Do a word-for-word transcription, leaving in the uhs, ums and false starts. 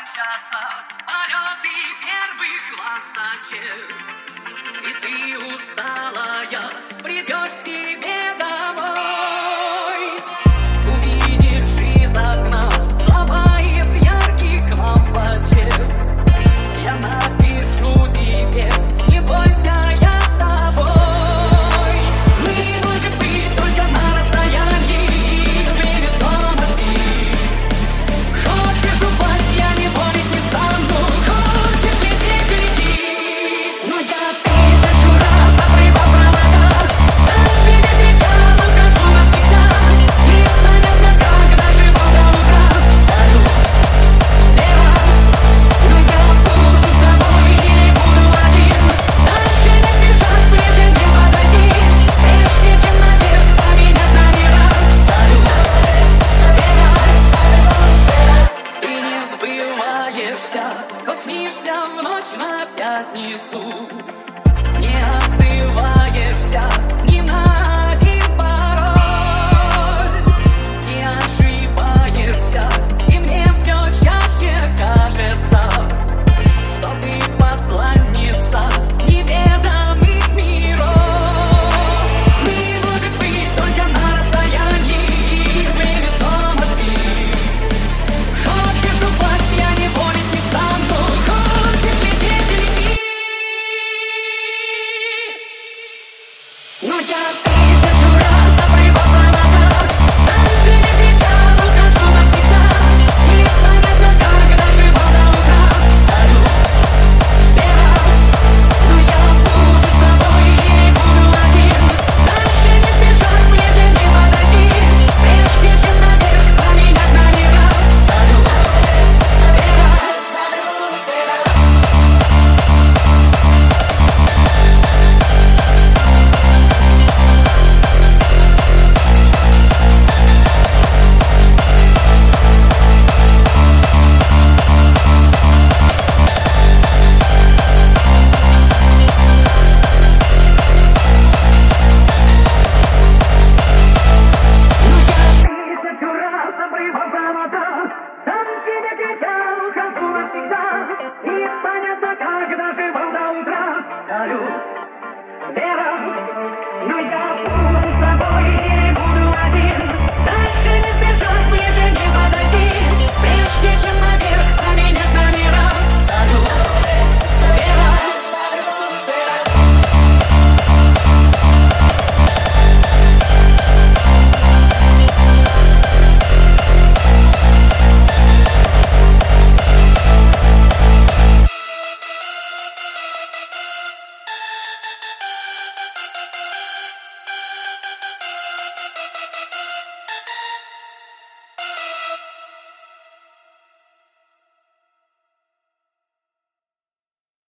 кончатся полеты первых ласточек, и ты усталая придешь к себе домой. Увидишь из окна слова из ярких лампочек. Я напишу тебе: не бойся, я с тобой. Мы, может быть, только на расстоянии невесомости. Хочешь упасть, я не помнить не стану. Хочешь лететь, лети. Но я тысячу раз обрывал провода, сам себе кричал: ухожу навсегда. И понятно, когда живу до утра. Салют, Вера, но я буду с тобой и не буду один. Дальше не сбежать, ближе не подойти, прежде чем наверх поменять номера. Салют, Вера, ты не сбываешься, хоть снишься в ночь на пятницу.